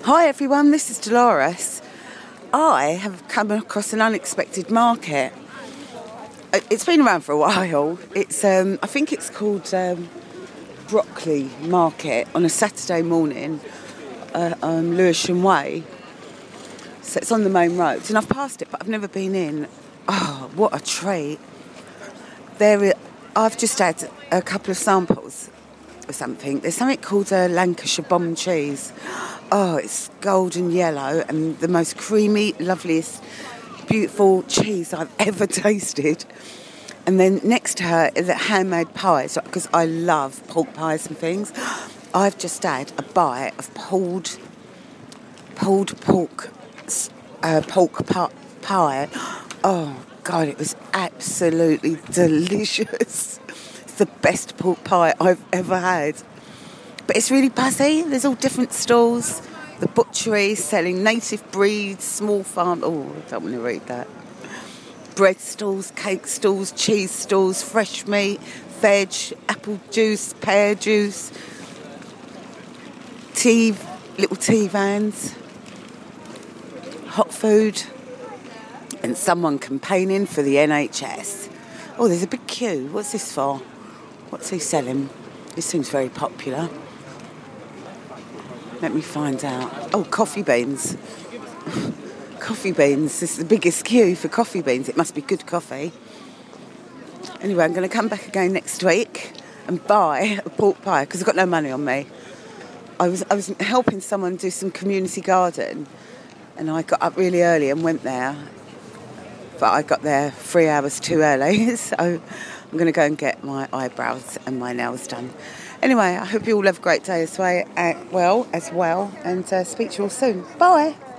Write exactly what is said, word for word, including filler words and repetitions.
Hi everyone, this is Dolores. I have come across an unexpected market. It's been around for a while. It's, um, I think it's called um, Broccoli Market on a Saturday morning, uh, um, Lewisham Way. So it's on the main road, and I've passed it, but I've never been in. Oh, what a treat! There, I've just had a couple of samples or something. There's something called a Lancashire bomb cheese. Oh, it's golden yellow and the most creamy, loveliest, beautiful cheese I've ever tasted. And then next to her is the handmade pies, because I love pork pies and things. I've just had a bite of pulled, pulled pork, uh, pork pie. Oh God, it was absolutely delicious. It's the best pork pie I've ever had. But it's really buzzy. There's all different stalls. The butchery selling native breeds, small farm. Oh, I don't want to read that. Bread stalls, cake stalls, cheese stalls, fresh meat, veg, apple juice, pear juice, tea, little tea vans, hot food, and someone campaigning for the N H S. Oh, there's a big queue. What's this for? What's he selling? This seems very popular. Let me find out. Oh, coffee beans. Coffee beans. This is the biggest queue for coffee beans. It must be good coffee. Anyway, I'm going to come back again next week and buy a pork pie because I've got no money on me. I was I was helping someone do some community garden, and I got up really early and went there. But I got there three hours too early, so I'm going to go and get my eyebrows and my nails done. Anyway, I hope you all have a great day as well, uh, well as well, and uh, speak to you all soon. Bye.